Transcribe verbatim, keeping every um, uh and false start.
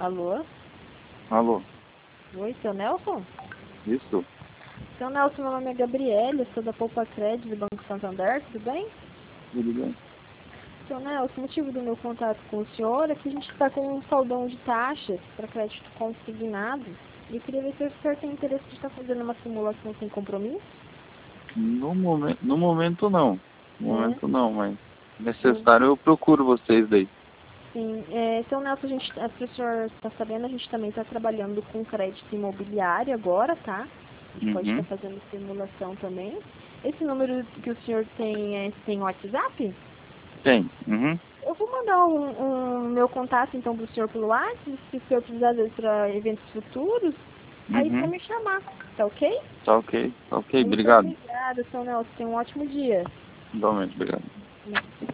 Alô? Alô? Oi, seu Nelson? Isso? Seu Nelson, meu nome é Gabriele, eu sou da Poupa Crédito do Banco Santander, tudo bem? Tudo bem? Seu Nelson, o motivo do meu contato com o senhor é que a gente está com um saldão de taxas para crédito consignado e eu queria ver se o senhor tem interesse de estar fazendo uma simulação sem compromisso. No momento, no momento não. No É, momento não, mas sim. necessário eu procuro vocês daí. Sim, é, seu Nelson, a gente, a- se o senhor está sabendo, a gente também está trabalhando com crédito imobiliário agora, tá? A gente pode estar Uhum. fazendo simulação também. Esse número que o senhor tem, é, tem WhatsApp? Tem. Uhum. Eu vou mandar um, um meu contato então para o senhor pelo WhatsApp, se o senhor precisar às vezes para eventos futuros, aí é só Uhum. me chamar, tá ok? Tá ok. Tá ok. Muito Obrigado. obrigada, seu Nelson. Tenha um ótimo dia. Igualmente, obrigado.